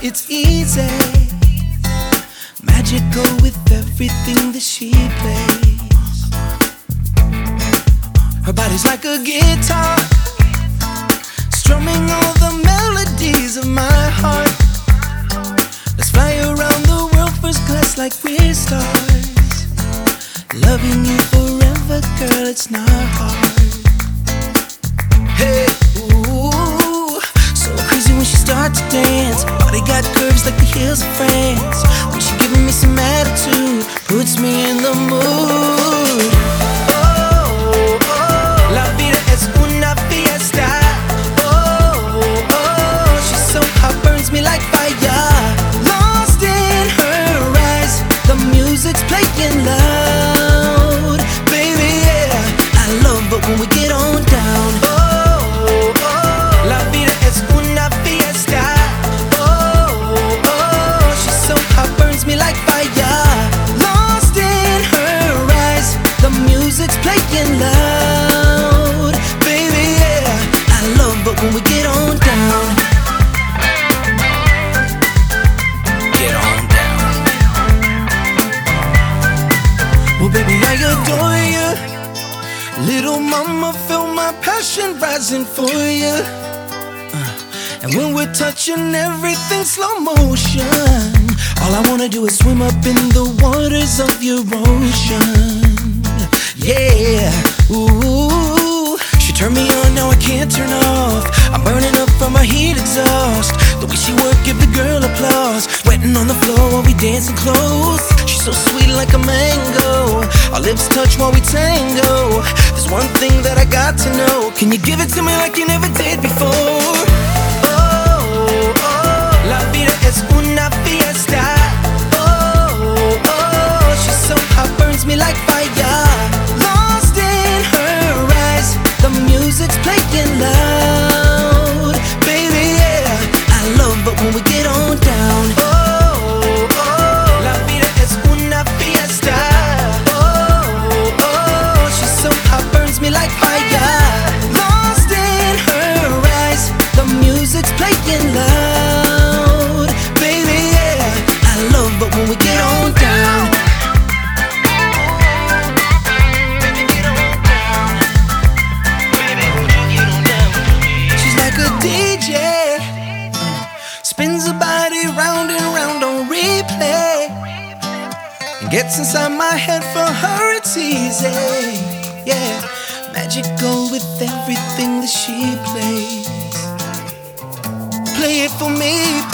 it's easy. Magical with everything that she plays. Her body's like a guitar, strumming all the melodies of my heart. Let's fly around the world first class like we're stars. Loving you forever, girl, it's not hard. Hey, ooh, so crazy when she starts to dance. Body got curves like the hills of France. When she giving me some attitude, puts me in the mood. Oh, oh, la vida es una fiesta. Oh, oh, she's so hot, burns me like fire. Lost in her eyes, the music's playing loud. Baby, yeah, I love it when we get on down. La vida es una fiesta. Oh, oh, she's so hot, burns me like fire. Lost in her eyes, the music's playing loud. Baby, yeah, I love it when we get on down. Get on down. Well, baby, I adore you. Little mama, feel my passion rising for you. And when we're touching everything slow motion, all I wanna do is swim up in the waters of your ocean. Yeah, ooh, she turned me on, now I can't turn off. I'm burning up from my heat exhaust. The way she work, give the girl applause. Wetting on the floor while we dancing close. She's so sweet like a mango. Our lips touch while we tango. There's one thing that I got to know. Can you give it to me like you never did before? La vida es una fiesta. Oh, oh, she's so hot, burns me like fire. Lost in her eyes, the music's playing loud. Baby, yeah, I love it when we get on down. Oh, oh, la vida es una fiesta. Oh, oh, she's so hot, burns me like fire. Lost in her eyes, the music's playing loud. When we get on down, baby, get on down. Baby, won't you get on down with me? She's like a DJ, spins her body round and round on replay, and gets inside my head. For her it's easy, yeah. Magical with everything that she plays. Play it for me,